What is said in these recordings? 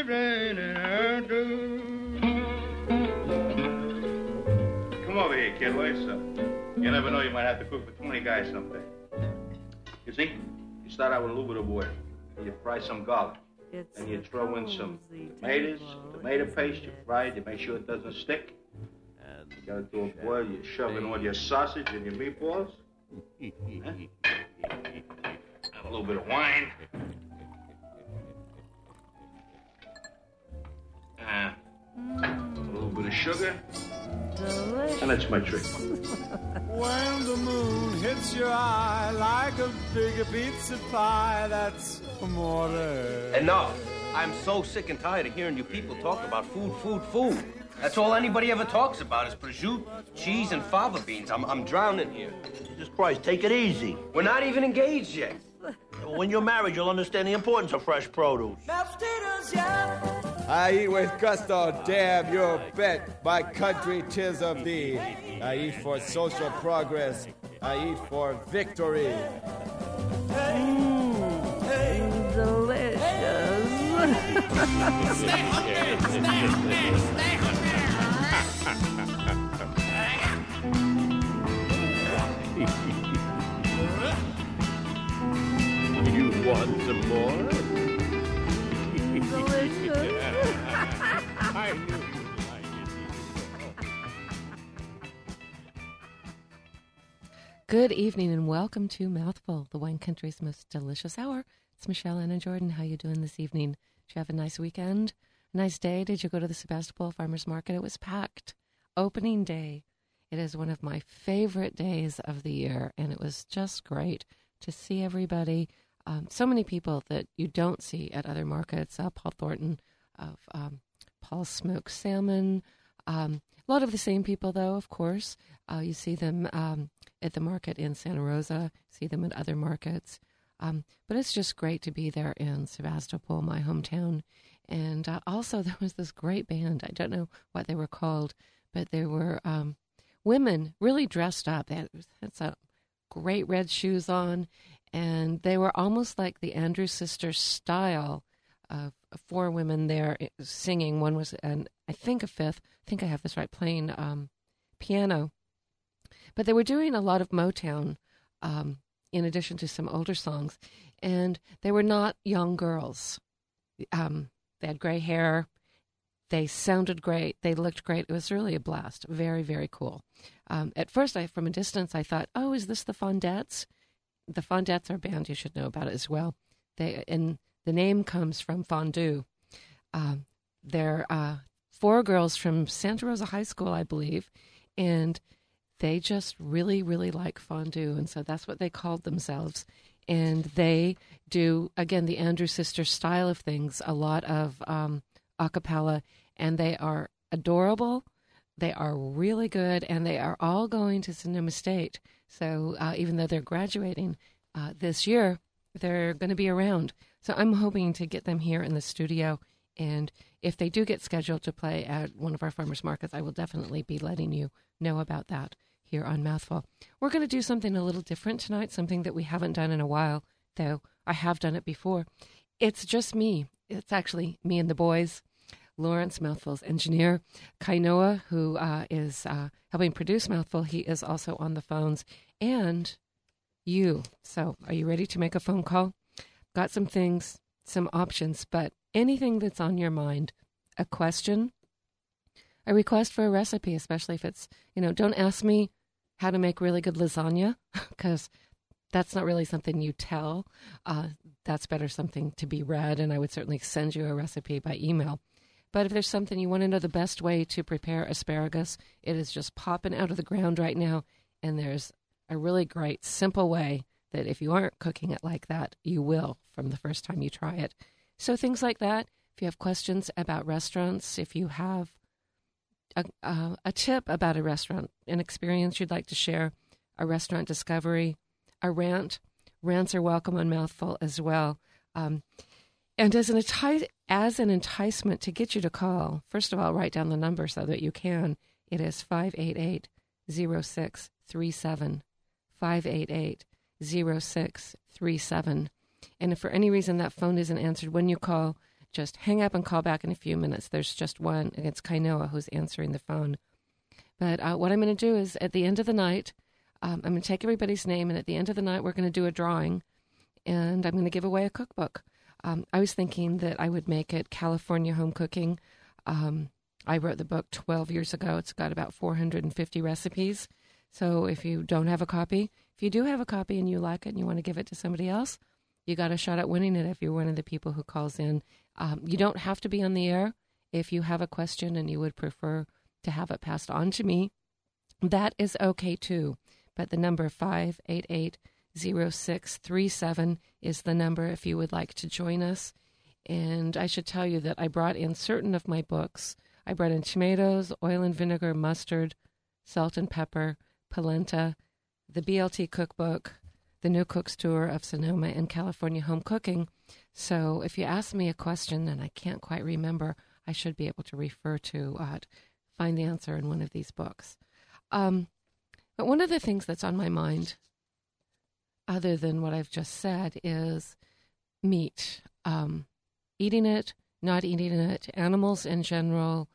Come over here, kid. What's up? You never know, you might have to cook for 20 guys someday. You see, you start out with a little bit of oil. You fry some garlic. Then you throw in some tomatoes, tomato paste. You fry it. You make sure it doesn't stick. You got it to a boil. You shove in all your sausage and your meatballs. Huh? And a little bit of wine. A little bit of sugar. Delicious. And that's my trick. When the moon hits your eye like a big pizza pie, that's amore. Enough. I'm so sick and tired of hearing you people talk about food, food, food. That's all anybody ever talks about is prosciutto, cheese, and fava beans. I'm drowning here. Jesus Christ, take it easy. We're not even engaged yet. When you're married, you'll understand the importance of fresh produce. I eat with gusto, damn your bet. My country, 'tis of thee. I eat for social progress. I eat for victory. Delicious. You want some more? Delicious. I knew you'd like it. Good evening and welcome to Mouthful, the wine country's most delicious hour. It's Michelle Anna Jordan. How you doing this evening? Did you have a nice weekend? A nice day? Did you go to the Sebastopol Farmers Market? It was packed. Opening day. It is one of my favorite days of the year, and it was just great to see everybody. So many people that you don't see at other markets. Paul Thornton of Paul's Smoked Salmon. A lot of the same people, though, of course. You see them at the market in Santa Rosa, see them at other markets. But it's just great to be there in Sebastopol, my hometown. And also there was this great band. I don't know what they were called, but they were women really dressed up. They had some great red shoes on, and they were almost like the Andrews Sisters style of four women there singing. One was, and I think a fifth, I think I have this right, playing piano. But they were doing a lot of Motown in addition to some older songs, and they were not young girls. They had gray hair. They sounded great. They looked great. It was really a blast. Very, very cool. At first, from a distance, I thought, oh, is this the Fondettes? The Fondettes are a band. You should know about it as well. And the name comes from fondue. They're four girls from Santa Rosa High School, I believe, and they just really, really like fondue, and so that's what they called themselves. And they do, again, the Andrews Sisters style of things, a lot of a cappella, and they are adorable. They are really good, and they are all going to Sonoma State. So even though they're graduating this year, they're going to be around. So I'm hoping to get them here in the studio, and if they do get scheduled to play at one of our farmers markets, I will definitely be letting you know about that here on Mouthful. We're going to do something a little different tonight, something that we haven't done in a while, though I have done it before. It's just me. It's actually me and the boys. Lawrence, Mouthful's engineer, Kainoa, who is helping produce Mouthful. He is also on the phones, and you. So are you ready to make a phone call? Got some things, some options, but anything that's on your mind, a question, a request for a recipe, especially if it's, don't ask me how to make really good lasagna, because that's not really something you tell. That's better something to be read, and I would certainly send you a recipe by email. But if there's something you want to know the best way to prepare asparagus, it is just popping out of the ground right now, and there's a really great, simple way that if you aren't cooking it like that, you will from the first time you try it. So things like that. If you have questions about restaurants, if you have a tip about a restaurant, an experience you'd like to share, a restaurant discovery, a rant. Rants are welcome on Mouthful as well. And as an enticement to get you to call, first of all, write down the number so that you can. It is 588-0637, 588-0637. And if for any reason that phone isn't answered when you call, just hang up and call back in a few minutes. There's just one, and it's Kainoa who's answering the phone. But what I'm going to do is at the end of the night, I'm going to take everybody's name, and at the end of the night, we're going to do a drawing, and I'm going to give away a cookbook. I was thinking that I would make it California Home Cooking. I wrote the book 12 years ago. It's got about 450 recipes. So if you don't have a copy, if you do have a copy and you like it and you want to give it to somebody else, you got a shot at winning it if you're one of the people who calls in. You don't have to be on the air. If you have a question and you would prefer to have it passed on to me, that is okay too. But the number 588-0637 is the number if you would like to join us. And I should tell you that I brought in certain of my books. I brought in tomatoes, oil and vinegar, mustard, salt and pepper, polenta, the BLT cookbook, the New Cook's Tour of Sonoma, and California Home Cooking. So if you ask me a question and I can't quite remember, I should be able to refer to, find the answer in one of these books. But one of the things that's on my mind, other than what I've just said, is meat. Eating it, not eating it, animals in general,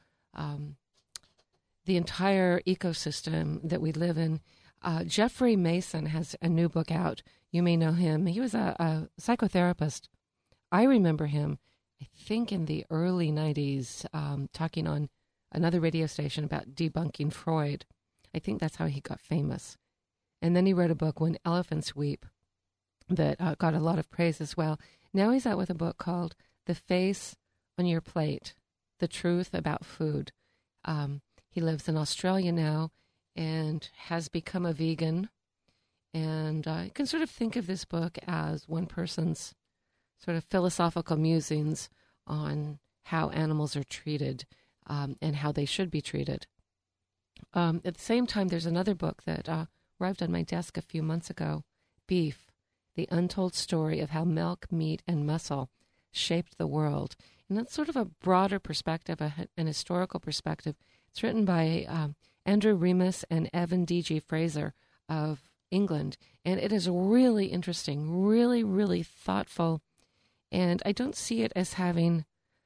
the entire ecosystem that we live in. Jeffrey Mason has a new book out. You may know him. He was a psychotherapist. I remember him, I think in the early 90s, talking on another radio station about debunking Freud. I think that's how he got famous. And then he wrote a book, When Elephants Weep, that got a lot of praise as well. Now he's out with a book called The Face on Your Plate, The Truth About Food. He lives in Australia now and has become a vegan. And you can sort of think of this book as one person's sort of philosophical musings on how animals are treated and how they should be treated. At the same time, there's another book that arrived on my desk a few months ago, Beef, The Untold Story of How Milk, Meat, and Muscle Shaped the World. And that's sort of a broader perspective, an historical perspective. It's written by Andrew Remus and Evan D.G. Fraser of England. And it is really interesting, really, really thoughtful. And I don't see it as having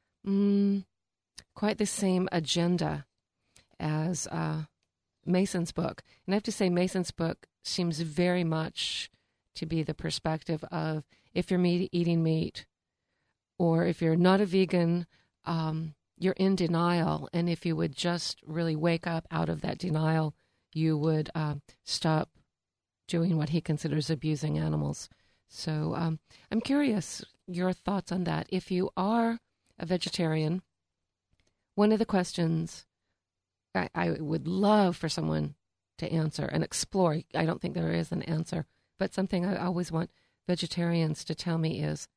quite the same agenda as Mason's book. And I have to say, Mason's book seems very much to be the perspective of if you're eating meat, or if you're not a vegan, you're in denial. And if you would just really wake up out of that denial, you would stop doing what he considers abusing animals. So I'm curious your thoughts on that. If you are a vegetarian, one of the questions I would love for someone to answer and explore, I don't think there is an answer, but something I always want vegetarians to tell me is,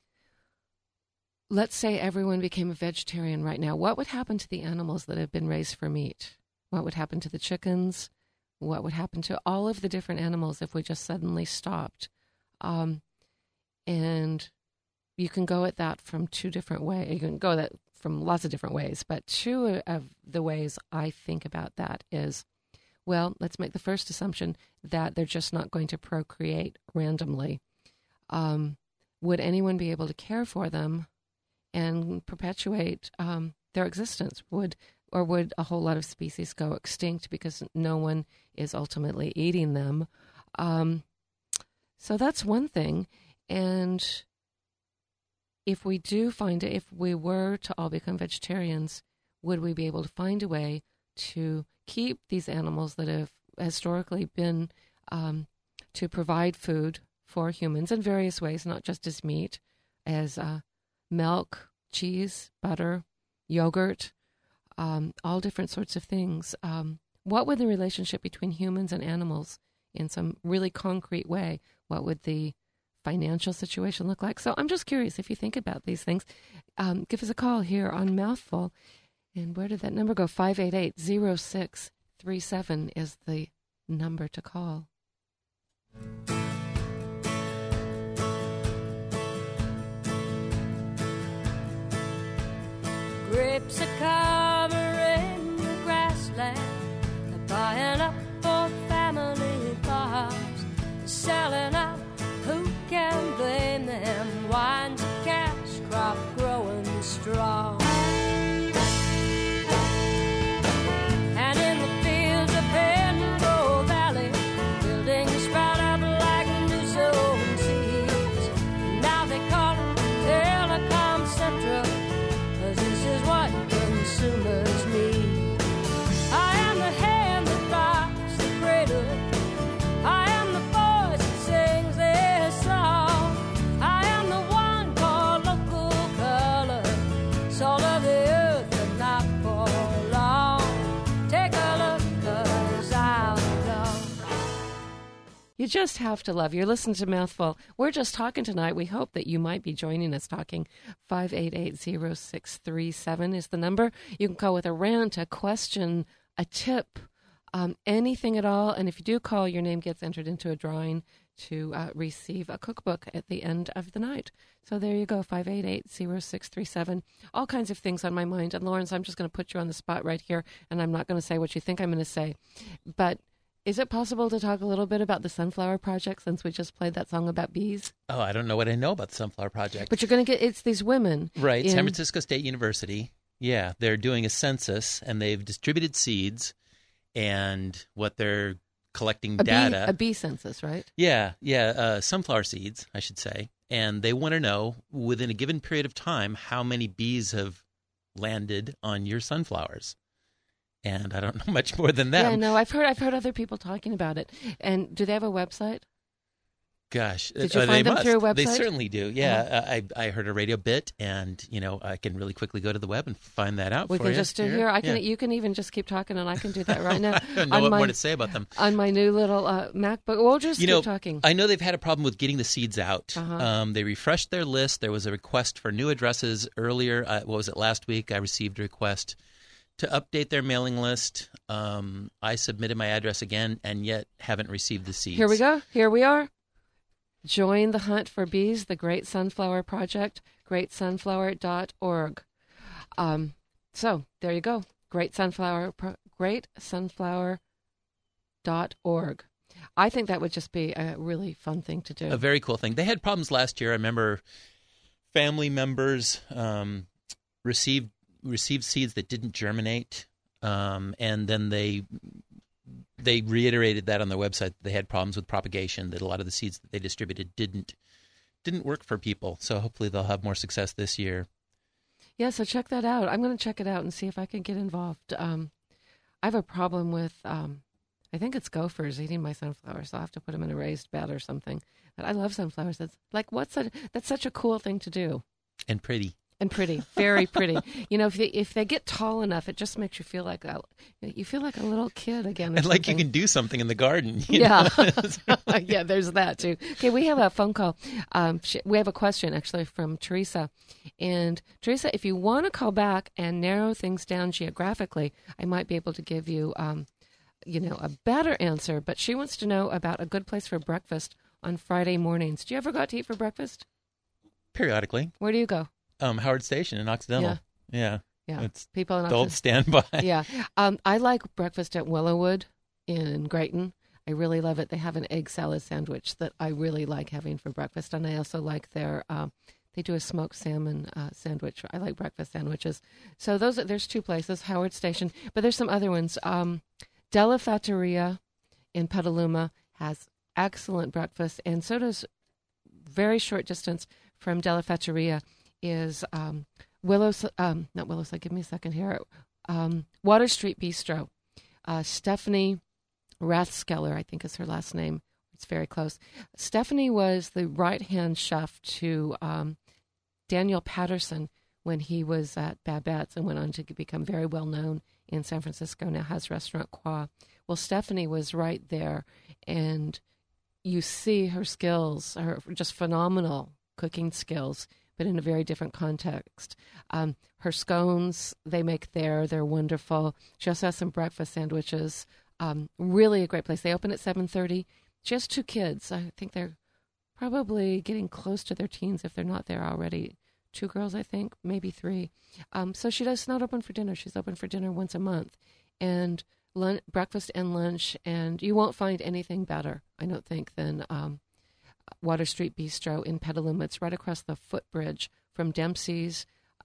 let's say everyone became a vegetarian right now. What would happen to the animals that have been raised for meat? What would happen to the chickens? What would happen to all of the different animals if we just suddenly stopped? And you can go at that from two different ways. You can go that from lots of different ways, but two of the ways I think about that is, well, let's make the first assumption that they're just not going to procreate randomly. Would anyone be able to care for them and perpetuate their existence? Would a whole lot of species go extinct because no one is ultimately eating them? So that's one thing. And if we were to all become vegetarians, would we be able to find a way to keep these animals that have historically been to provide food for humans in various ways, not just as meat, as milk, cheese, butter, yogurt, all different sorts of things. What would the relationship between humans and animals in some really concrete way? What would the financial situation look like? So I'm just curious if you think about these things. Give us a call here on Mouthful. And where did that number go? 588-0637 is the number to call. Grapes are covering the grassland. They're buying up old family farms, selling out. Who can blame them? Wine's a cash crop growing just have to love. You're listening to Mouthful. We're just talking tonight. We hope that you might be joining us talking. 588-0637 is the number. You can call with a rant, a question, a tip, anything at all. And if you do call, your name gets entered into a drawing to receive a cookbook at the end of the night. So there you go, 588-0637. All kinds of things on my mind. And Lawrence, I'm just going to put you on the spot right here, and I'm not going to say what you think I'm going to say. But is it possible to talk a little bit about the Sunflower Project, since we just played that song about bees? Oh, I don't know what I know about the Sunflower Project. But you're going to get, it's these women. Right, San Francisco State University. Yeah, they're doing a census, and they've distributed seeds, and what they're collecting data. A bee census, right? Yeah, sunflower seeds, I should say. And they want to know, within a given period of time, how many bees have landed on your sunflowers. And I don't know much more than that. Yeah, no, I've heard other people talking about it. And do they have a website? Gosh, did you find them through a website? They certainly do. Yeah, I heard a radio bit, and I can really quickly go to the web and find that out. We for can you. just do here. You can even just keep talking, and I can do that right now. I don't know what more to say about them on my new little MacBook. We'll just keep talking. I know they've had a problem with getting the seeds out. Uh-huh. They refreshed their list. There was a request for new addresses earlier. What was it, last week? I received a request to update their mailing list. I submitted my address again, and yet haven't received the seeds. Here we go. Here we are. Join the hunt for bees, the Great Sunflower Project, greatsunflower.org. So there you go, greatsunflower.org. I think that would just be a really fun thing to do. A very cool thing. They had problems last year. I remember family members received seeds that didn't germinate, and then they reiterated that on their website. They had problems with propagation, that a lot of the seeds that they distributed didn't work for people. So hopefully they'll have more success this year. Yeah, so check that out. I'm going to check it out and see if I can get involved. I have a problem with, I think it's gophers eating my sunflowers, so I'll have to put them in a raised bed or something. But I love sunflowers. That's like, that's such a cool thing to do. And pretty. And pretty, very pretty. If they get tall enough, it just makes you feel like a little kid again. And like you can do something in the garden. Yeah, yeah. There's that too. Okay, we have a phone call. We have a question actually from Teresa. And Teresa, if you want to call back and narrow things down geographically, I might be able to give you, a better answer. But she wants to know about a good place for breakfast on Friday mornings. Do you ever go out to eat for breakfast? Periodically. Where do you go? Howard Station in Occidental. Yeah. It's people in the old standby. Yeah. I like breakfast at Willowwood in Grayton. I really love it. They have an egg salad sandwich that I really like having for breakfast. And I also like their, they do a smoked salmon sandwich. I like breakfast sandwiches. So there's two places, Howard Station. But there's some other ones. Della Fattoria in Petaluma has excellent breakfast. And so does, very short distance from Della Fattoria, is not Willowside, give me a second here, Water Street Bistro. Stephanie Rathskeller, I think is her last name. It's very close. Stephanie was the right-hand chef to Daniel Patterson when he was at Babette's and went on to become very well-known in San Francisco, now has Restaurant Croix. Well, Stephanie was right there, and you see her skills, her just phenomenal cooking skills, but in a very different context. Her scones, they make there. They're wonderful. She also has some breakfast sandwiches. Really a great place. They open at 7:30. She has two kids. I think they're probably getting close to their teens if they're not there already. Two girls, I think, maybe three. So she's not open for dinner. She's open for dinner once a month. And breakfast and lunch. And you won't find anything better, I don't think, than Water Street Bistro in Petaluma. It's right across the footbridge from Dempsey's.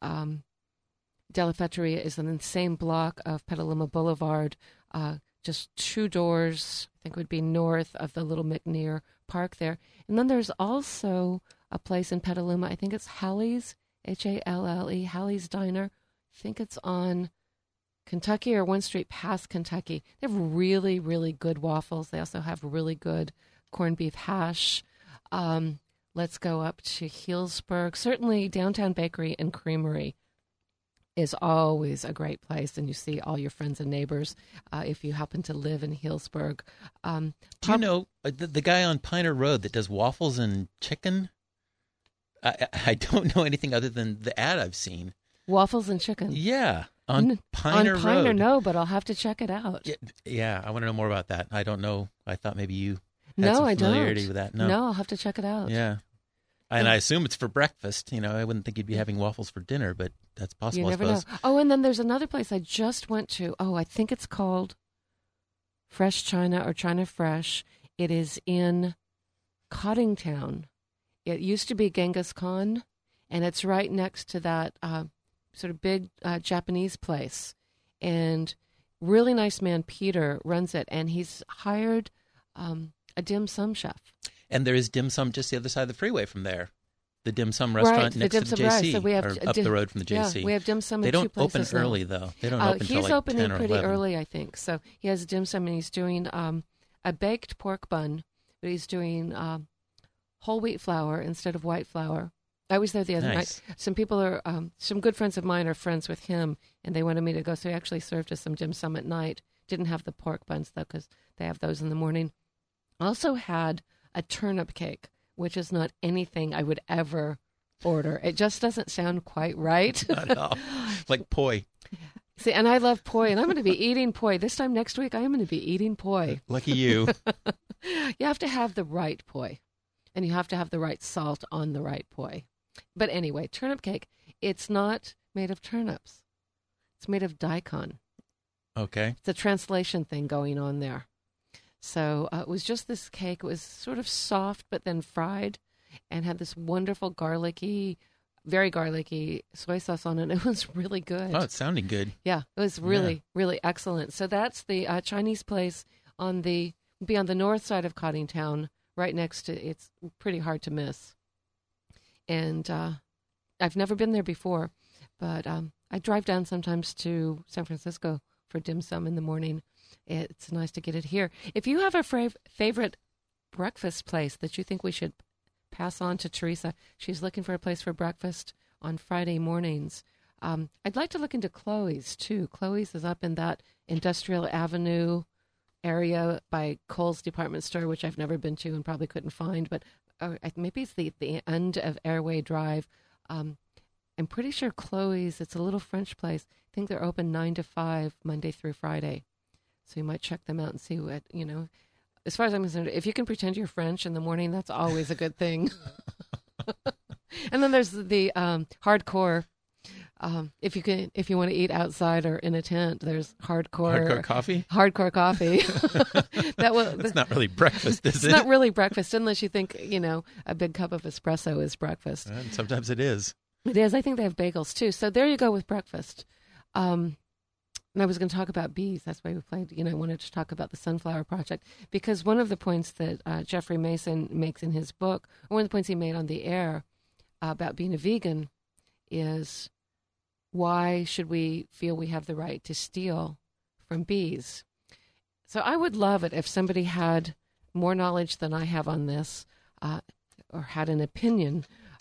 Della Fattoria is in the same block of Petaluma Boulevard, just two doors, I think would be north of the little McNear Park there. And then there's also a place in Petaluma, I think it's Hallie's, Halle, Hallie's Diner. I think it's on Kentucky or 1 street past Kentucky. They have really, really good waffles. They also have really good corned beef hash. Let's go up to Healdsburg. Certainly Downtown Bakery and Creamery. is always a great place, and you see all your friends and neighbors if you happen to live in Healdsburg. Do you know the guy on Piner Road that does waffles and chicken? I don't know anything other than the ad I've seen. Waffles and chicken? Yeah, on Piner Road. On Piner, no, but I'll have to check it out. Yeah, I want to know more about that. I don't know. I thought maybe you had No, some I familiarity don't. with that. No, I'll have to check it out. Yeah. And I assume it's for breakfast. You know, I wouldn't think you'd be having waffles for dinner, but that's possible, You never I suppose. know. Oh, and then there's another place I just went to. Oh, I think it's called Fresh China or China Fresh. It is in Coddingtown. It used to be Genghis Khan, and it's right next to that sort of big Japanese place. And really nice man, Peter, runs it, and he's hired a dim sum chef. And there is dim sum just the other side of the freeway from there. The dim sum restaurant next to the JC, right. So we have or up the road from the JC. Yeah, we have dim sum in They don't two places open now. early, though. They don't open until he's like opening 10 or pretty 11. early, I think. So he has dim sum, and he's doing a baked pork bun, but he's doing whole wheat flour instead of white flour. I was there the other night. Some people are, some good friends of mine are friends with him, and they wanted me to go. So he actually served us some dim sum at night. Didn't have the pork buns, though, because they have those in the morning. Also had a turnip cake, which is not anything I would ever order. It just doesn't sound quite right. Not at all. Like poi. See, and I love poi, and I'm going to be eating poi. This time next week, I am going to be eating poi. Lucky you. You have to have the right poi, and you have to have the right salt on the right poi. But anyway, turnip cake, it's not made of turnips. It's made of daikon. Okay. It's a translation thing going on there. So it was just this cake. It was sort of soft, but then fried, and had this wonderful garlicky, very garlicky soy sauce on it. It was really good. Oh, it's sounding good. Yeah, it was really, really excellent. So that's the Chinese place on the north side of Coddingtown, right next to. It's pretty hard to miss. And I've never been there before, but I drive down sometimes to San Francisco for dim sum in the morning. It's nice to get it here. If you have a favorite breakfast place that you think we should pass on to Teresa, she's looking for a place for breakfast on Friday mornings. I'd like to look into Chloe's, too. Chloe's is up in that Industrial Avenue area by Kohl's department store, which I've never been to and probably couldn't find, but maybe it's the end of Airway Drive. I'm pretty sure Chloe's, it's a little French place. I think they're open 9 to 5, Monday through Friday. So you might check them out and see what, as far as I'm concerned, if you can pretend you're French in the morning, that's always a good thing. And then there's the hardcore. If you want to eat outside or in a tent, there's hardcore coffee. Hardcore coffee. That's not really breakfast, is it? It's not really breakfast unless you think a big cup of espresso is breakfast. And sometimes it is. It is. I think they have bagels too. So there you go with breakfast. And I was going to talk about bees. That's why we played. I wanted to talk about the Sunflower Project because one of the points that Jeffrey Mason makes in his book, or one of the points he made on the air about being a vegan, is why should we feel we have the right to steal from bees? So I would love it if somebody had more knowledge than I have on this, or had an opinion.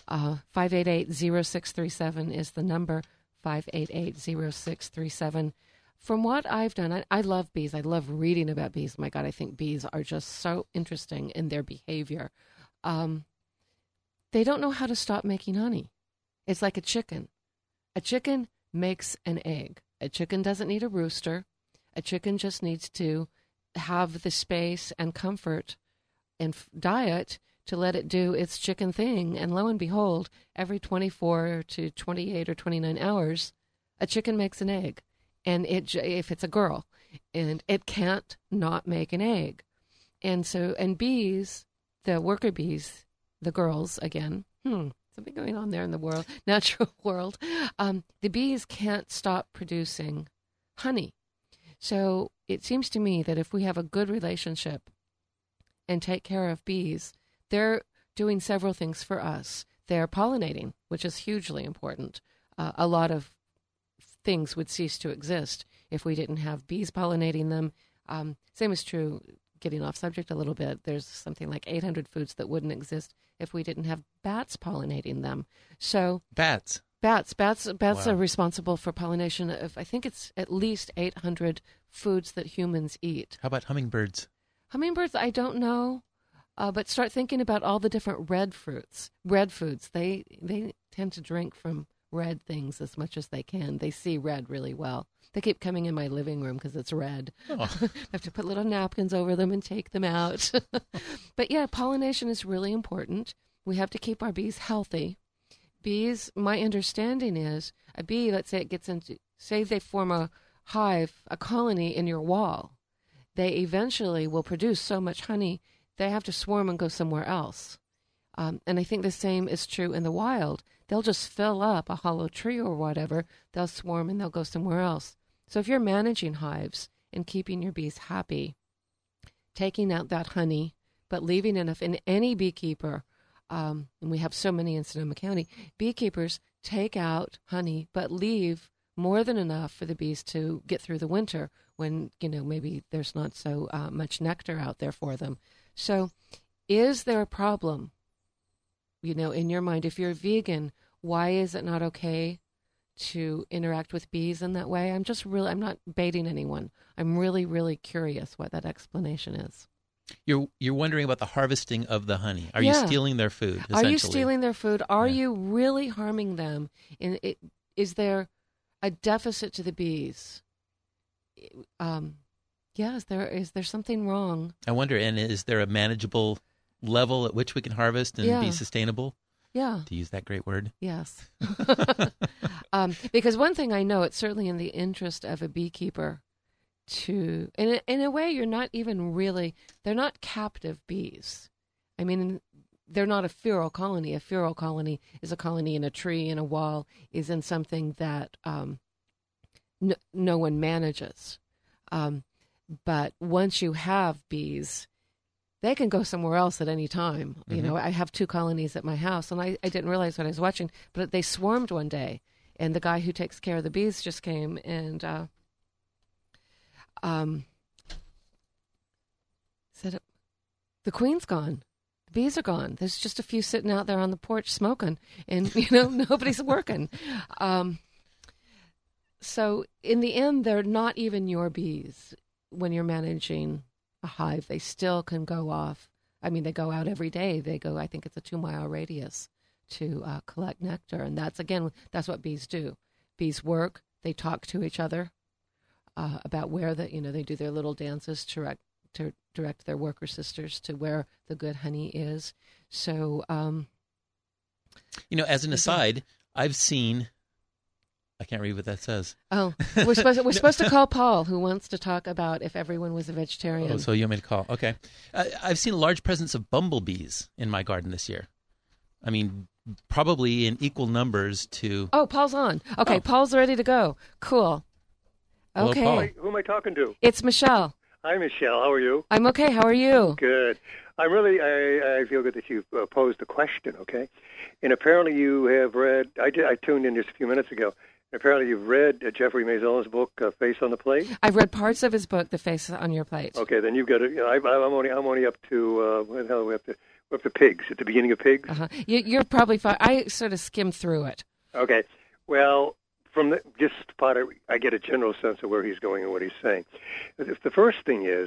588-0637 is the number. 588-0637. From what I've done, I love bees. I love reading about bees. My God, I think bees are just so interesting in their behavior. They don't know how to stop making honey. It's like a chicken. A chicken makes an egg. A chicken doesn't need a rooster. A chicken just needs to have the space and comfort and diet to let it do its chicken thing. And lo and behold, every 24 to 28 or 29 hours, a chicken makes an egg. And if it's a girl, and it can't not make an egg. And bees, the worker bees, the girls, again, something going on there in the world, natural world, the bees can't stop producing honey. So it seems to me that if we have a good relationship and take care of bees, they're doing several things for us. They're pollinating, which is hugely important. A lot of things would cease to exist if we didn't have bees pollinating them. Same is true, getting off subject a little bit, there's something like 800 foods that wouldn't exist if we didn't have bats pollinating them. So Bats. Bats Wow. are responsible for pollination of, I think it's at least 800 foods that humans eat. How about hummingbirds? Hummingbirds, I don't know, but start thinking about all the different red foods. They tend to drink from red things as much as they can. They see red really well. They keep coming in my living room because it's red. Oh. I have to put little napkins over them and take them out. But yeah, pollination is really important. We have to keep our bees healthy. Bees, my understanding is, a bee, let's say it gets into, say they form a hive, a colony in your wall. They eventually will produce so much honey, they have to swarm and go somewhere else. And I think the same is true in the wild. They'll just fill up a hollow tree or whatever, they'll swarm and they'll go somewhere else. So if you're managing hives and keeping your bees happy, taking out that honey, but leaving enough, in any beekeeper, and we have so many in Sonoma County, beekeepers take out honey, but leave more than enough for the bees to get through the winter when, maybe there's not so much nectar out there for them. So is there a problem, in your mind? If you're a vegan, why is it not okay to interact with bees in that way? I'm not baiting anyone. I'm really, really curious what that explanation is. You're wondering about the harvesting of the honey. Are you stealing their food, essentially? Are you stealing their food? Are you really harming them? Is there a deficit to the bees? Is there something wrong? I wonder, and is there a manageable level at which we can harvest and be sustainable? Yeah. To use that great word. Yes. Because one thing I know, it's certainly in the interest of a beekeeper to, in a way, you're not even really, they're not captive bees. I mean, they're not a feral colony. A feral colony is a colony in a tree, in a wall, is in something that no one manages. But once you have bees, they can go somewhere else at any time. Mm-hmm. I have 2 colonies at my house, and I didn't realize what I was watching, but they swarmed one day, and the guy who takes care of the bees just came and said, the queen's gone. The bees are gone. There's just a few sitting out there on the porch smoking, and, nobody's working. So in the end, they're not even your bees when you're managing a hive. They still can go off. I mean, they go out every day. They go, I think it's a 2-mile radius to collect nectar. And that's what bees do. Bees work. They talk to each other about where they do their little dances to direct their worker sisters to where the good honey is. So, as an aside, I've seen, I can't read what that says. Oh, we're supposed to call Paul, who wants to talk about if everyone was a vegetarian. Oh, so you want me to call? Okay. I've seen a large presence of bumblebees in my garden this year. I mean, probably in equal numbers to... Oh, Paul's on. Okay, Paul's ready to go. Cool. Hello, okay. Paul. Who am I talking to? It's Michelle. Hi, Michelle. How are you? I'm okay. How are you? Good. I feel good that you posed the question, okay? And apparently you have read... I tuned in just a few minutes ago. Apparently you've read Jeffrey Maison's book, Face on the Plate? I've read parts of his book, The Face on Your Plate. Okay, then you've got to... I'm only up to... what the hell are we up to? We're up to Pigs, at the beginning of Pigs. Uh-huh. You're probably fine. I sort of skimmed through it. Okay. Well, from I get a general sense of where he's going and what he's saying. The first thing is,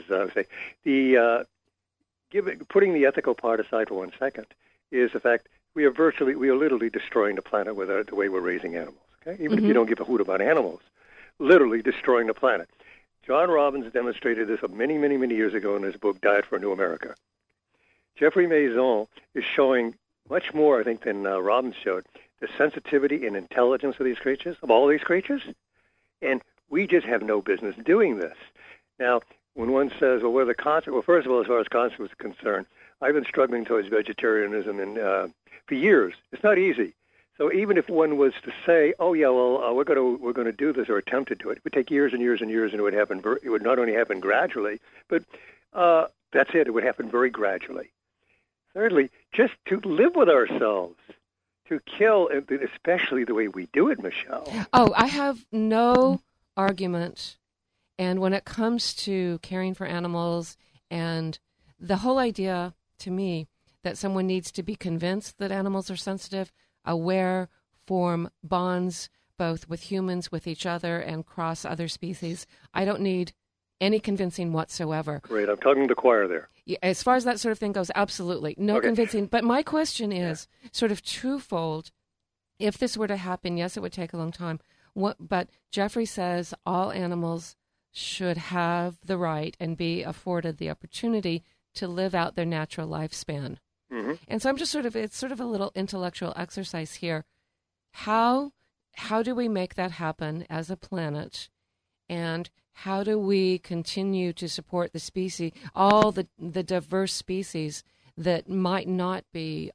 putting the ethical part aside for 1 second, is the fact we are literally destroying the planet with the way we're raising animals. Okay? Even if you don't give a hoot about animals, literally destroying the planet. John Robbins demonstrated this many, many, many years ago in his book, Diet for a New America. Jeffrey Maison is showing much more, I think, than Robbins showed, the sensitivity and intelligence of these creatures, of all these creatures, and we just have no business doing this. Now, when one says, well, what are the consequences? Well, first of all, as far as consequences are concerned, I've been struggling towards vegetarianism for years. It's not easy. So even if one was to say, oh yeah, well, we're going to do this or attempt to do it, it would take years and years and years, and it would happen. It would not only happen gradually, but that's it. It would happen very gradually. Thirdly, just to live with ourselves, to kill, especially the way we do it, Michelle. Oh, I have no argument. And when it comes to caring for animals and the whole idea, to me, that someone needs to be convinced that animals are sensitive, aware, form bonds both with humans, with each other, and cross other species. I don't need any convincing whatsoever. Great. I'm talking to the choir there. Yeah, as far as that sort of thing goes, absolutely. No convincing. But my question is sort of twofold. If this were to happen, yes, it would take a long time. But Jeffrey says all animals should have the right and be afforded the opportunity to live out their natural lifespan. Mm-hmm. And so I'm just it's sort of a little intellectual exercise here. How do we make that happen as a planet? And how do we continue to support the species, all the diverse species that might not be,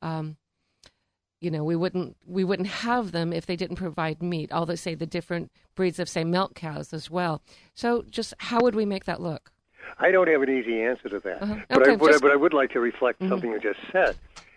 we wouldn't have them if they didn't provide meat, although, say, the different breeds of, say, milk cows as well. So just how would we make that look? I don't have an easy answer to that. Uh-huh. But, Okay, I would like to reflect something you just said.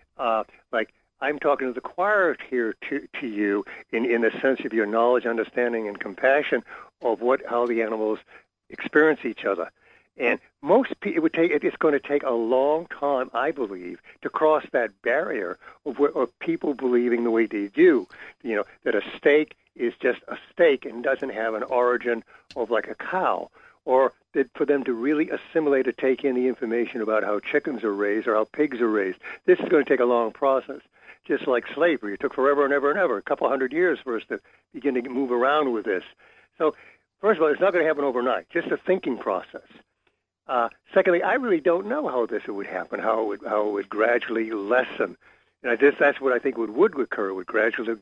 I'm talking to the choir here to you in the sense of your knowledge, understanding, and compassion of how the animals experience each other. And most people, it's going to take a long time, I believe, to cross that barrier of people believing the way they do. That a steak is just a steak and doesn't have an origin of like a cow. Or that for them to really assimilate or take in the information about how chickens are raised or how pigs are raised. This is going to take a long process. Just like slavery. It took forever and ever and ever, a couple hundred years for us to begin to move around with this. So, first of all, it's not going to happen overnight, just a thinking process. Secondly, I really don't know how this would happen, how it would gradually lessen. And that's what I think would occur, would gradually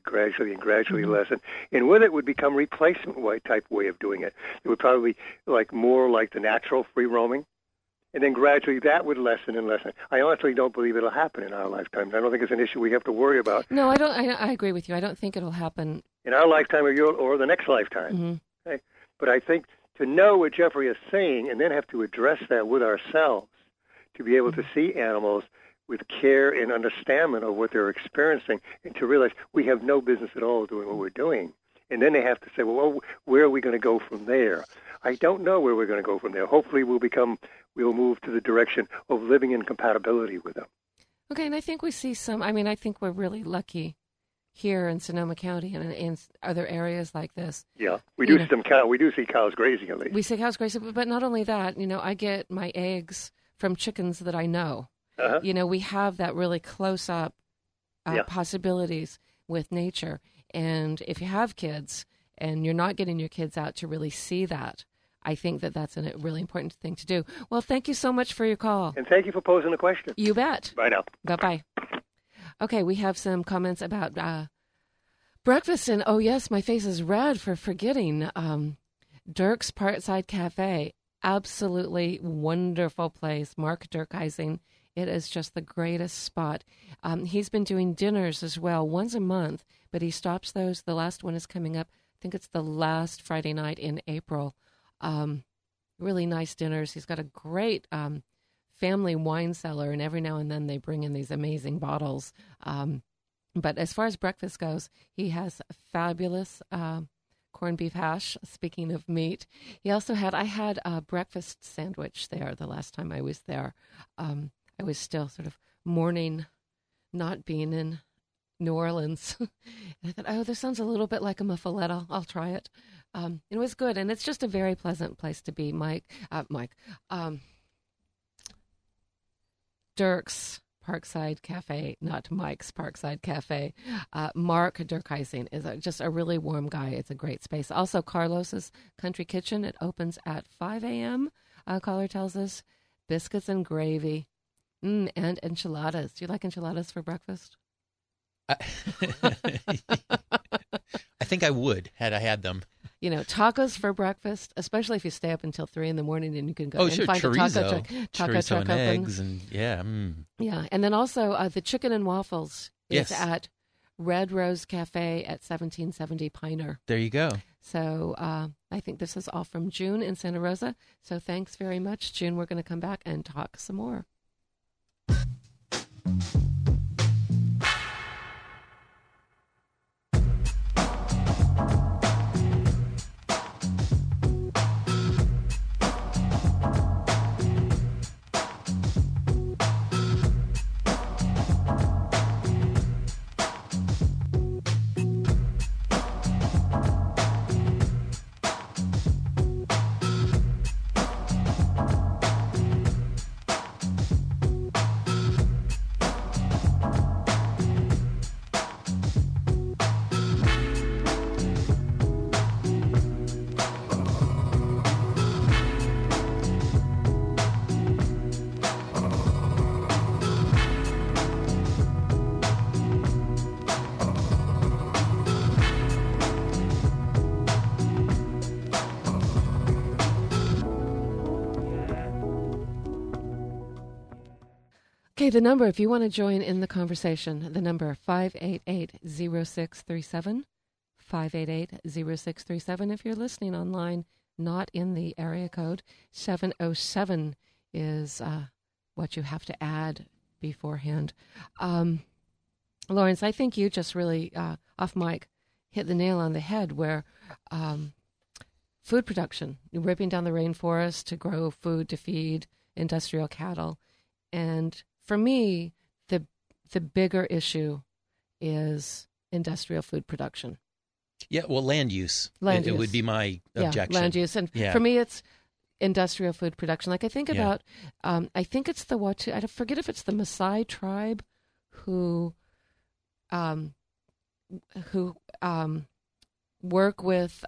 lessen. And with it would become replacement type way of doing it. It would probably be more like the natural free roaming. And then gradually that would lessen and lessen. I honestly don't believe it'll happen in our lifetime. I don't think it's an issue we have to worry about. No, I don't. I agree with you. I don't think it'll happen in our lifetime or the next lifetime. Mm-hmm. Okay? But I think to know what Jeffrey is saying and then have to address that with ourselves, to be able to see animals with care and understanding of what they're experiencing, and to realize we have no business at all doing what we're doing. And then they have to say, well, where are we going to go from there? I don't know where we're going to go from there. Hopefully we'll move to the direction of living in compatibility with them. Okay, and I think we see I think we're really lucky here in Sonoma County and in other areas like this. Yeah, we do see cows grazing at least. We see cows grazing, but not only that, I get my eggs from chickens that I know. Uh-huh. We have that really close-up possibilities with nature. And if you have kids and you're not getting your kids out to really see that, I think that's a really important thing to do. Well, thank you so much for your call. And thank you for posing the question. You bet. Bye now. Bye-bye. Okay, we have some comments about breakfast. And, oh, yes, my face is red for forgetting. Dirk's Parkside Cafe, absolutely wonderful place. Mark Durkheising. It is just the greatest spot. He's been doing dinners as well, once a month, but he stops those. The last one is coming up. I think it's the last Friday night in April. Really nice dinners. He's got a great family wine cellar, and every now and then they bring in these amazing bottles. But as far as breakfast goes, he has a fabulous corned beef hash, speaking of meat. He also I had a breakfast sandwich there the last time I was there. I was still sort of mourning not being in New Orleans. And I thought, this sounds a little bit like a muffaletta. I'll try it. It was good, and it's just a very pleasant place to be. Dirk's Parkside Cafe, not Mike's Parkside Cafe. Mark Durkheising is just a really warm guy. It's a great space. Also, Carlos's Country Kitchen. It opens at 5 a.m., caller tells us. Biscuits and gravy. And enchiladas. Do you like enchiladas for breakfast? I think I would had I had them. Tacos for breakfast, especially if you stay up until 3 a.m. and you can go and find chorizo. a taco truck and open. Eggs and Yeah, and then also the chicken and waffles is at Red Rose Cafe at 1770 Piner. There you go. So I think this is all from June in Santa Rosa. So thanks very much, June. We're going to come back and talk some more. Okay, the number, if you want to join in the conversation, the number 588-0637, 588-0637. If you're listening online, not in the area code, 707 is what you have to add beforehand. Lawrence, I think you just really, off mic, hit the nail on the head where food production, ripping down the rainforest to grow food to feed industrial cattle. And for me, the bigger issue is industrial food production. Yeah, well, land use. It would be my objection. Land use. And for me, it's industrial food production. Like I think about, I think it's the Watu, I forget if it's the Maasai tribe who work with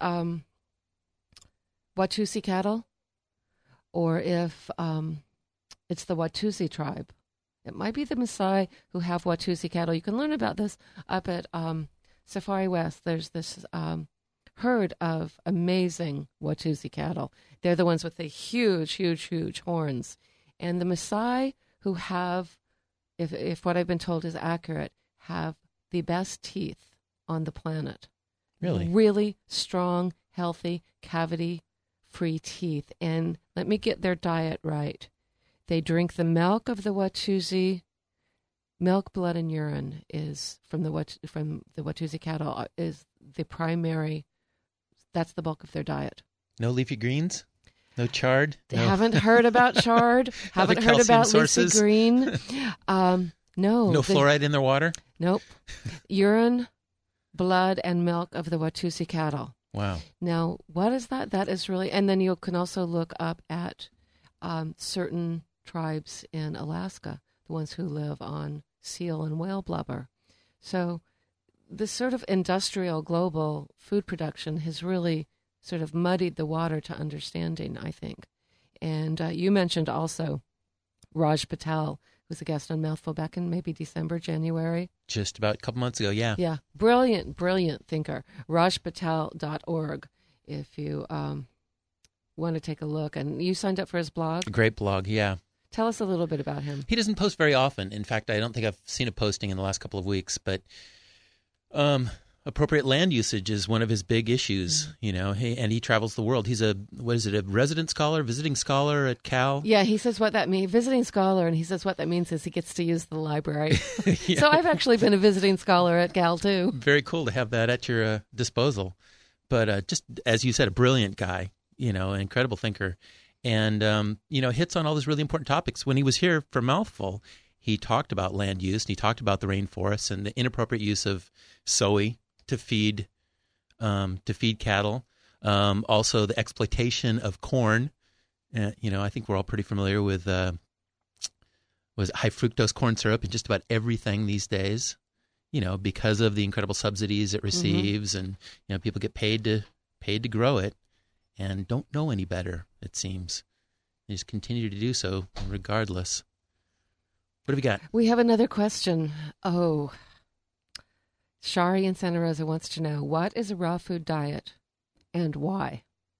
Watusi cattle, or if it's the Watusi tribe. It might be the Maasai who have Watusi cattle. You can learn about this up at Safari West. There's this herd of amazing Watusi cattle. They're the ones with the huge horns. And the Maasai who have, if what I've been told is accurate, have the best teeth on the planet. Really? Really strong, healthy, cavity-free teeth. And let me get their diet right. They drink the milk of the Watusi. Milk, blood, and urine is from the Watusi cattle is the primary. That's the bulk of their diet. No leafy greens, no chard. They haven't heard about chard. Haven't heard about leafy green. No. No fluoride in their water. Nope. Urine, blood, and milk of the Watusi cattle. Wow. Now, what is that? That is really, and then you can also look up at certain tribes in Alaska, the ones who live on seal and whale blubber. So this sort of industrial global food production has really sort of muddied the water to understanding, I think. And you mentioned also Raj Patel, who was a guest on Mouthful back in maybe December, January. Just about a couple months ago, yeah. Yeah, brilliant thinker. RajPatel.org if you want to take a look. And you signed up for his blog? Great blog, yeah. Tell us a little bit about him. He doesn't post very often. In fact, I don't think I've seen a posting in the last couple of weeks. But appropriate land usage is one of his big issues, you know. And he travels the world. He's a resident scholar, visiting scholar at Cal? Yeah, he says what that means, visiting scholar, and he says what that means is he gets to use the library. Yeah. So I've actually been a visiting scholar at Cal, too. Very cool to have that at your disposal. But just, as you said, a brilliant guy, you know, an incredible thinker. And, you know, hits on all these really important topics. When he was here for Mouthful, he talked about land use, and he talked about the rainforests and the inappropriate use of soy to feed cattle. Also, the exploitation of corn. You know, I think we're all pretty familiar with was high fructose corn syrup in just about everything these days. You know, because of the incredible subsidies it receives, and you know, people get paid to grow it, and don't know any better. It seems they just continue to do so regardless. What have we got? We have another question. Oh. Shari in Santa Rosa wants to know, what is a raw food diet and why?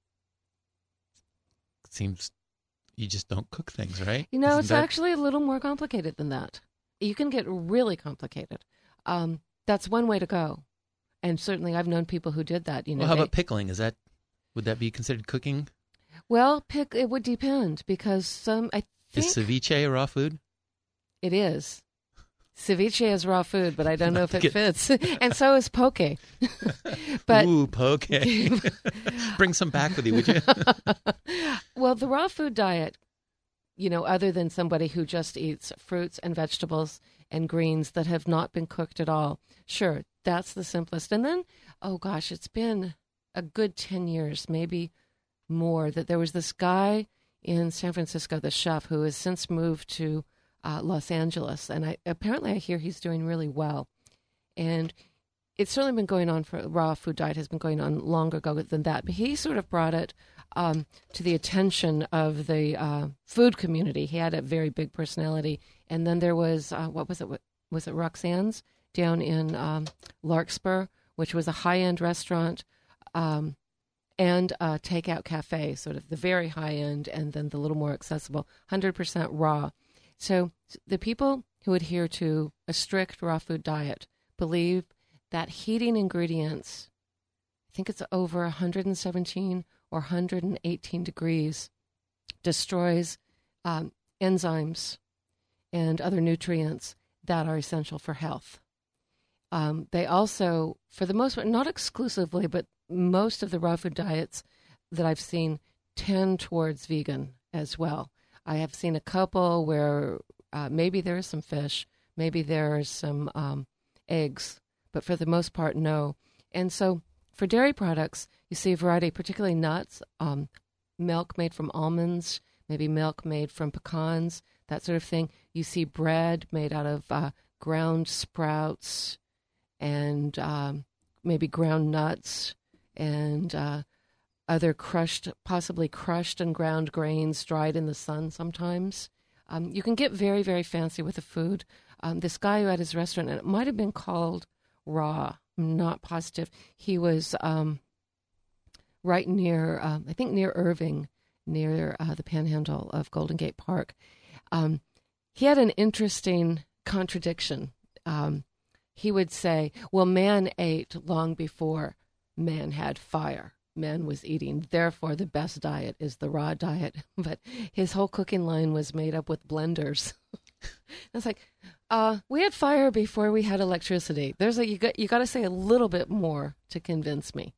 It seems you just don't cook things, right? You know, it's actually a little more complicated than that. You can get really complicated. That's one way to go. And certainly I've known people who did that. You know, well, how about pickling? Would that be considered cooking? Well, it would depend because I think... Is ceviche a raw food? It is. Ceviche is raw food, but I don't know if it fits. And so is poke. But, ooh, poke. Bring some back with you, would you? Well, the raw food diet, you know, other than somebody who just eats fruits and vegetables and greens that have not been cooked at all, sure, that's the simplest. And then, oh gosh, it's been a good 10 years, maybe more, that there was this guy in San Francisco, the chef, who has since moved to Los Angeles, and apparently I hear he's doing really well. And it's certainly been going on for raw food diet has been going on longer ago than that, but he sort of brought it to the attention of the food community. He had a very big personality. And then there was what was it? Was it Roxanne's down in Larkspur, which was a high-end restaurant and a takeout cafe, sort of the very high end, and then the little more accessible, 100% raw. So the people who adhere to a strict raw food diet believe that heating ingredients, I think it's over 117 or 118 degrees, destroys enzymes and other nutrients that are essential for health. They also, for the most part, not exclusively, but most of the raw food diets that I've seen tend towards vegan as well. I have seen a couple where maybe there is some fish, maybe there is some eggs, but for the most part, no. And so for dairy products, you see a variety, particularly nuts, milk made from almonds, maybe milk made from pecans, that sort of thing. You see bread made out of ground sprouts and maybe ground nuts and other possibly crushed and ground grains dried in the sun sometimes. You can get very, very fancy with the food. This guy who had his restaurant, and it might have been called Raw, I'm not positive. He was right near, I think near Irving, near the panhandle of Golden Gate Park. He had an interesting contradiction. He would say, well, man ate long before man had fire. Man was eating. Therefore, the best diet is the raw diet. But his whole cooking line was made up with blenders. It's like, we had fire before we had electricity. There's you got to say a little bit more to convince me.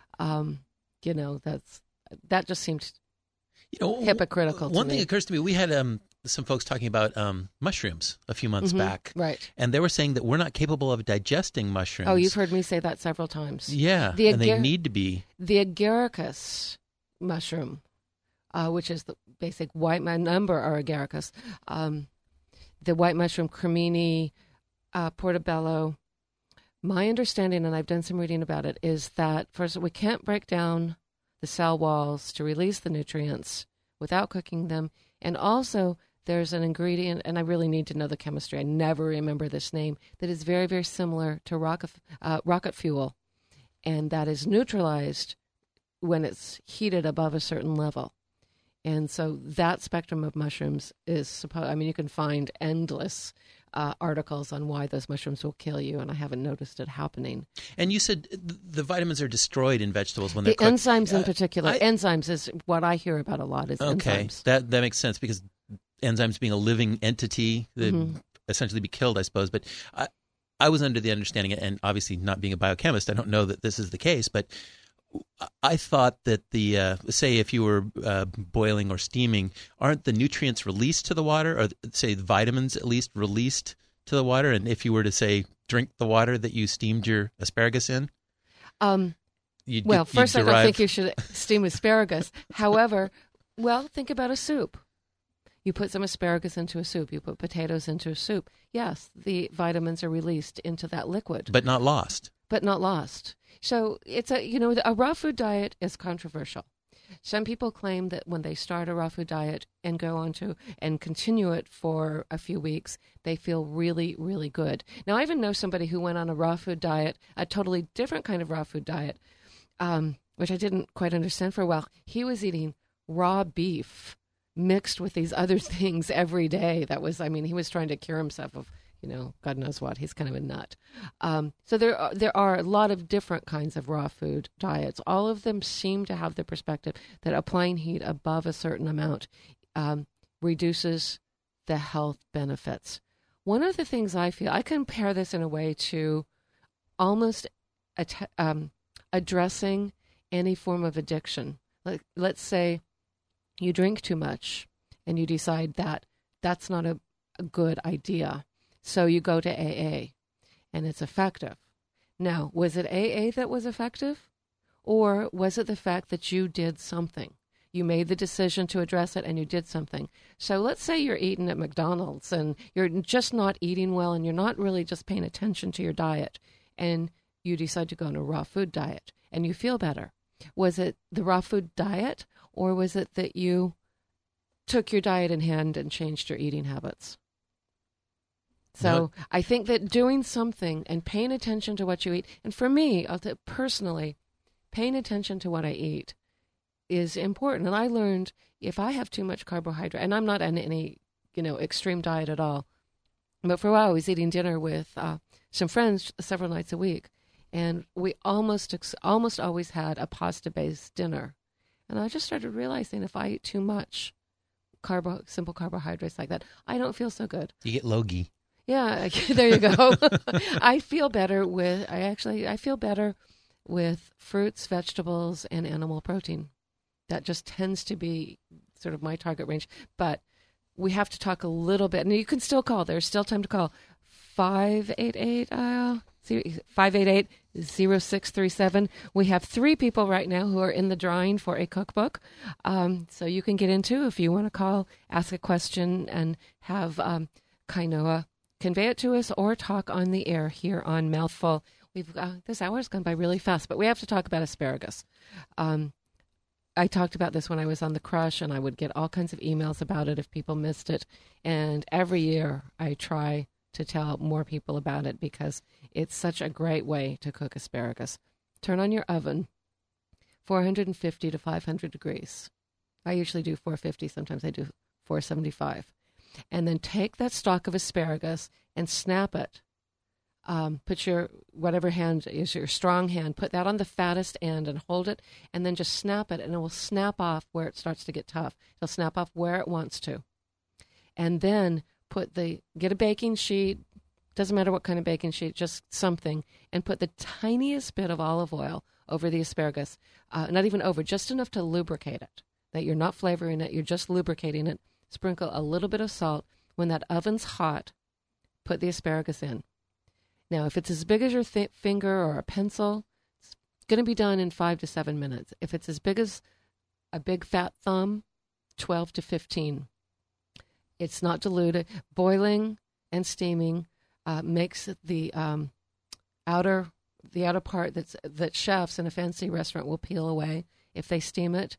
That just seemed hypocritical to me. One thing occurs to me. We had some folks talking about mushrooms a few months back. Right. And they were saying that we're not capable of digesting mushrooms. Oh, you've heard me say that several times. Yeah, and they need to be. The agaricus mushroom, which is the basic white, a number are agaricus. The white mushroom, cremini, portobello. My understanding, and I've done some reading about it, is that first we can't break down the cell walls to release the nutrients without cooking them. And also, there's an ingredient, and I really need to know the chemistry. I never remember this name, that is very, very similar to rocket fuel, and that is neutralized when it's heated above a certain level. And so that spectrum of mushrooms is you can find endless articles on why those mushrooms will kill you, and I haven't noticed it happening. And you said the vitamins are destroyed in vegetables when they're cooked. The enzymes in particular. Enzymes is what I hear about a lot is enzymes. That makes sense, because enzymes being a living entity, they'd essentially be killed, I suppose. But I was under the understanding, and obviously not being a biochemist, I don't know that this is the case, but I thought that say if you were boiling or steaming, aren't the nutrients released to the water, or say the vitamins at least released to the water? And if you were to say drink the water that you steamed your asparagus in? First I don't think you should steam asparagus. However, think about a soup. You put some asparagus into a soup. You put potatoes into a soup. Yes, the vitamins are released into that liquid. But not lost. So it's a raw food diet is controversial. Some people claim that when they start a raw food diet and go on to and continue it for a few weeks, they feel really, really good. Now, I even know somebody who went on a raw food diet, a totally different kind of raw food diet, which I didn't quite understand for a while. He was eating raw beef mixed with these other things every day. He was trying to cure himself of, God knows what. He's kind of a nut. So there are a lot of different kinds of raw food diets. All of them seem to have the perspective that applying heat above a certain amount reduces the health benefits. One of the things I feel, I compare this in a way to almost addressing any form of addiction. Let's say you drink too much and you decide that that's not a good idea. So you go to AA, and it's effective. Now, was it AA that was effective? Or was it the fact that you did something? You made the decision to address it, and you did something. So let's say you're eating at McDonald's, and you're just not eating well, and you're not really just paying attention to your diet, and you decide to go on a raw food diet, and you feel better. Was it the raw food diet, or was it that you took your diet in hand and changed your eating habits? So I think that doing something and paying attention to what you eat, and for me, personally, paying attention to what I eat is important. And I learned if I have too much carbohydrate, and I'm not on any extreme diet at all. But for a while, I was eating dinner with some friends several nights a week, and we almost always had a pasta-based dinner. And I just started realizing if I eat too much simple carbohydrates like that, I don't feel so good. You get logy. Yeah, there you go. I feel better with fruits, vegetables, and animal protein. That just tends to be sort of my target range. But we have to talk a little bit, and you can still call. There's still time to call. 588-0637. We have 3 people right now who are in the drawing for a cookbook. So you can get into if you want to call, ask a question, and have Kainoa convey it to us or talk on the air here on Mouthful. This hour's gone by really fast, but we have to talk about asparagus. I talked about this when I was on The Crush, and I would get all kinds of emails about it if people missed it. And every year I try to tell more people about it because it's such a great way to cook asparagus. Turn on your oven, 450 to 500 degrees. I usually do 450. Sometimes I do 475. And then take that stalk of asparagus and snap it. Put your, whatever hand is your strong hand, put that on the fattest end and hold it, and then just snap it, and it will snap off where it starts to get tough. It'll snap off where it wants to. And then get a baking sheet, doesn't matter what kind of baking sheet, just something, and put the tiniest bit of olive oil over the asparagus, not even over, just enough to lubricate it, that you're not flavoring it, you're just lubricating it. Sprinkle a little bit of salt. When that oven's hot, put the asparagus in. Now, if it's as big as your finger or a pencil, it's going to be done in 5 to 7 minutes. If it's as big as a big fat thumb, 12 to 15. It's not diluted. Boiling and steaming makes the outer part that chefs in a fancy restaurant will peel away if they steam it.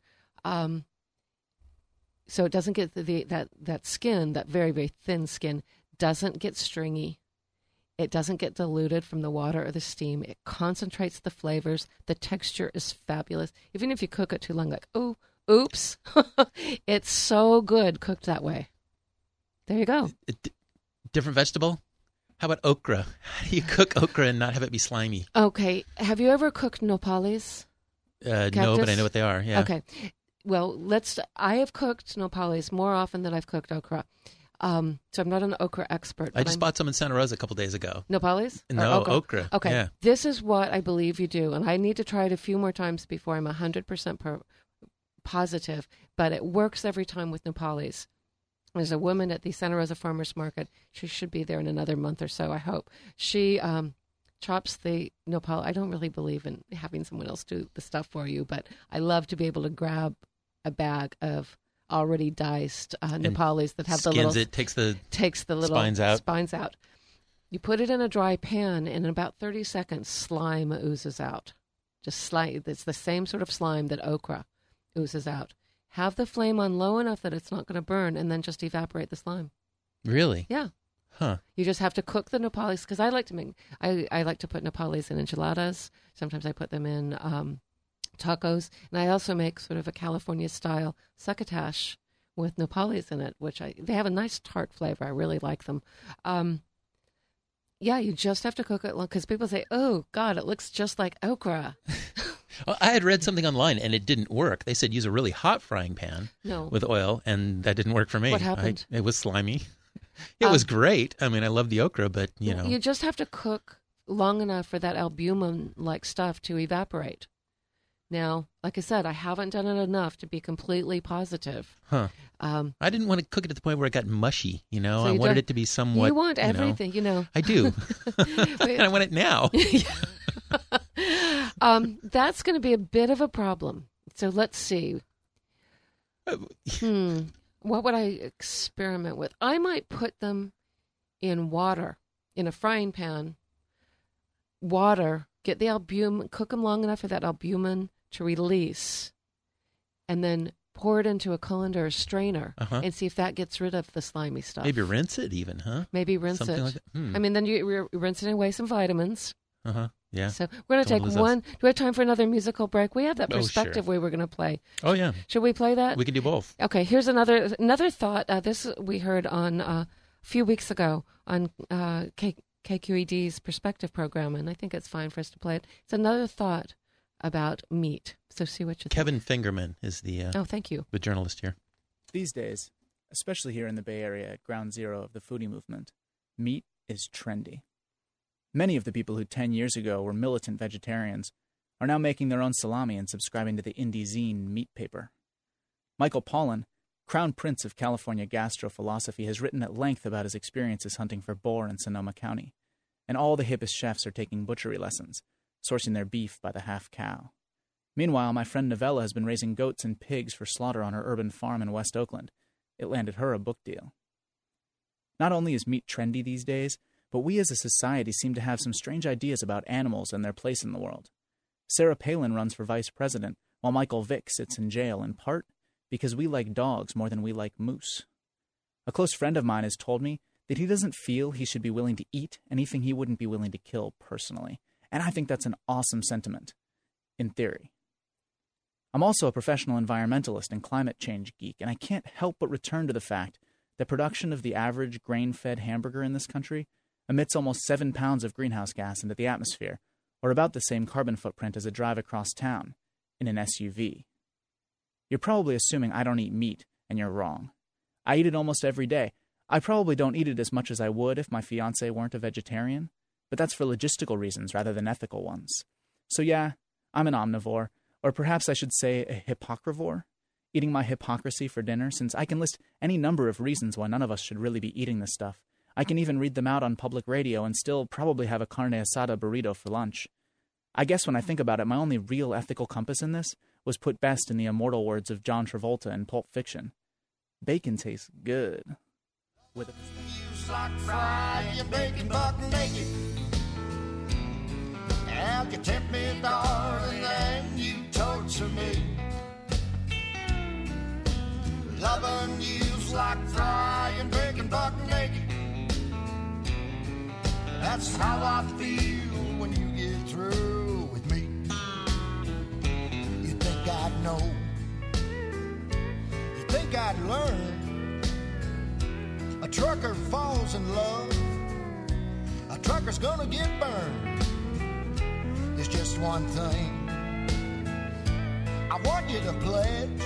So it doesn't get that skin, that very, very thin skin, doesn't get stringy. It doesn't get diluted from the water or the steam. It concentrates the flavors. The texture is fabulous. Even if you cook it too long, like, oh, oops. It's so good cooked that way. There you go. Different vegetable? How about okra? How do you cook okra and not have it be slimy? Okay. Have you ever cooked nopales? No, but I know what they are. Yeah. Okay. Well, I have cooked nopales more often than I've cooked okra. So I'm not an okra expert. I just bought some in Santa Rosa a couple days ago. Nopales? No, okra. Okay. Yeah. This is what I believe you do, and I need to try it a few more times before I'm 100% positive, but it works every time with nopales. There's a woman at the Santa Rosa Farmers Market. She should be there in another month or so, I hope. She chops the nopal. I don't really believe in having someone else do the stuff for you, but I love to be able to grab a bag of already diced nopales that have the little... takes the little spines out. You put it in a dry pan, and in about 30 seconds, slime oozes out. Just slime. It's the same sort of slime that okra oozes out. Have the flame on low enough that it's not going to burn, and then just evaporate the slime. Really? Yeah. Huh. You just have to cook the nopales, because I like to put nopales in enchiladas. Sometimes I put them in tacos, and I also make sort of a California-style succotash with nopales in it, which they have a nice tart flavor. I really like them. Yeah, you just have to cook it long, because people say, oh, God, it looks just like okra. Well, I had read something online, and it didn't work. They said use a really hot frying pan with oil, and that didn't work for me. What happened? It was slimy. It was great. I mean, I love the okra, but, you know. You just have to cook long enough for that albumin-like stuff to evaporate. Now, like I said, I haven't done it enough to be completely positive. Huh. I didn't want to cook it to the point where it got mushy, you know. So I wanted it to be somewhat... You want everything, you know. I do. And I want it now. That's going to be a bit of a problem. So let's see. What would I experiment with? I might put them in water, in a frying pan. Water, get the albumin, cook them long enough for that albumin to release, and then pour it into a colander or strainer and see if that gets rid of the slimy stuff. Maybe rinse it even, huh? Maybe rinse Something it. like that. I mean, then you rinse it away some vitamins. Yeah. So we're going to take one. Do we have time for another musical break? We had that Perspective sure. we were going to play. Oh, yeah. Should we play that? We can do both. Okay, here's another thought. This we heard on a few weeks ago on KQED's Perspective program, and I think it's fine for us to play it. It's another thought about meat. So see what you think. Kevin Fingerman is the thank you. The journalist here. These days, especially here in the Bay Area at ground zero of the foodie movement, meat is trendy. Many of the people who 10 years ago were militant vegetarians are now making their own salami and subscribing to the indie zine Meat Paper. Michael Pollan, Crown Prince of California gastrophilosophy, has written at length about his experiences hunting for boar in Sonoma County, and all the hippest chefs are taking butchery lessons, sourcing their beef by the half cow. Meanwhile, my friend Novella has been raising goats and pigs for slaughter on her urban farm in West Oakland. It landed her a book deal. Not only is meat trendy these days, but we as a society seem to have some strange ideas about animals and their place in the world. Sarah Palin runs for vice president, while Michael Vick sits in jail, in part because we like dogs more than we like moose. A close friend of mine has told me that he doesn't feel he should be willing to eat anything he wouldn't be willing to kill personally, and I think that's an awesome sentiment, in theory. I'm also a professional environmentalist and climate change geek, and I can't help but return to the fact that production of the average grain-fed hamburger in this country emits almost 7 pounds of greenhouse gas into the atmosphere, or about the same carbon footprint as a drive across town in an SUV. You're probably assuming I don't eat meat, and you're wrong. I eat it almost every day. I probably don't eat it as much as I would if my fiancé weren't a vegetarian, but that's for logistical reasons rather than ethical ones. So yeah, I'm an omnivore, or perhaps I should say a hypocrivore, eating my hypocrisy for dinner, since I can list any number of reasons why none of us should really be eating this stuff. I can even read them out on public radio and still probably have a carne asada burrito for lunch. I guess when I think about it, my only real ethical compass in this was put best in the immortal words of John Travolta in Pulp Fiction. Bacon tastes good. With a like frying bacon buck naked. Now you tempt me, darling, and you torture me. Loving you's like frying bacon buck naked. That's how I feel when you get through with me. You think I'd know? You think I'd learn? A trucker falls in love. A trucker's gonna get burned. There's just one thing I want you to pledge.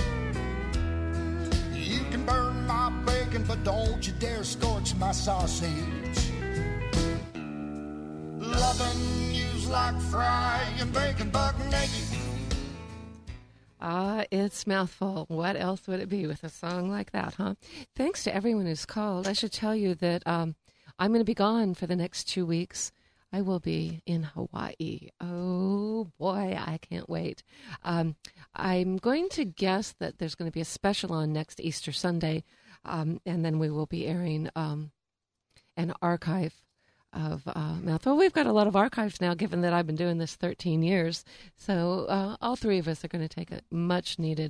You can burn my bacon, but don't you dare scorch my sausage. Loving you's like frying bacon buck naked. It's Mouthful. What else would it be with a song like that, huh? Thanks to everyone who's called. I should tell you that I'm going to be gone for the next 2 weeks. I will be in Hawaii. Oh, boy, I can't wait. I'm going to guess that there's going to be a special on next Easter Sunday, and then we will be airing an archive of Mouthful. We've got a lot of archives now, given that I've been doing this 13 years. So all three of us are going to take a much-needed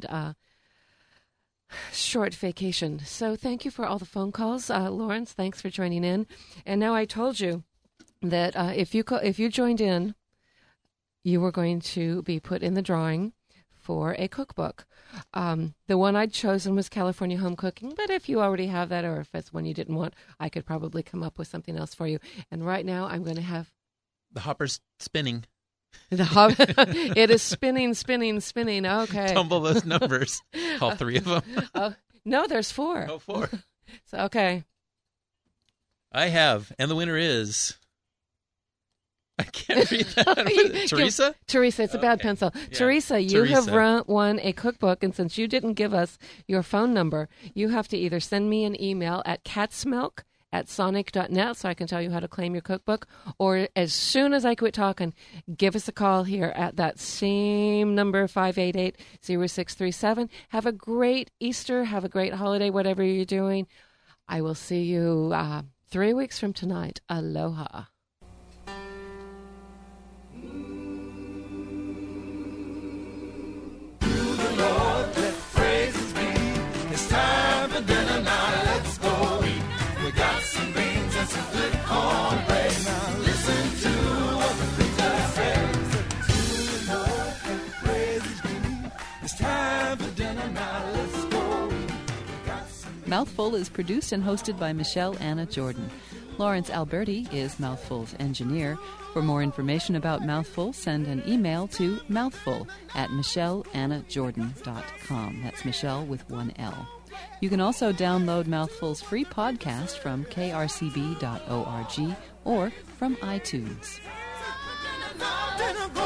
short vacation. So thank you for all the phone calls. Lawrence, thanks for joining in. And now I told you that if you joined in, you were going to be put in the drawing for a cookbook. The one I'd chosen was California Home Cooking, but if you already have that, or if it's one you didn't want, I could probably come up with something else for you. And right now, I'm going to have... The hopper's spinning. It is spinning. Okay. Tumble those numbers. All three of them. No, there's 4. Oh, 4. So, okay. I have, and the winner is... I can't read that. Teresa? Teresa, it's a bad pencil. Yeah. Teresa, you have won a cookbook, and since you didn't give us your phone number, you have to either send me an email at catsmilk@sonic.net so I can tell you how to claim your cookbook, or as soon as I quit talking, give us a call here at that same number, 588-0637. Have a great Easter. Have a great holiday, whatever you're doing. I will see you 3 weeks from tonight. Aloha. Lord, let praises be. It's time for dinner now, let's go eat. We got some beans and some good cornbread. Now listen to what the Mouthful is produced and hosted by Michelle Anna Jordan. Lawrence Alberti is Mouthful's engineer. For more information about Mouthful, send an email to mouthful@michelleannajordan.com. That's Michelle with one L. You can also download Mouthful's free podcast from krcb.org or from iTunes.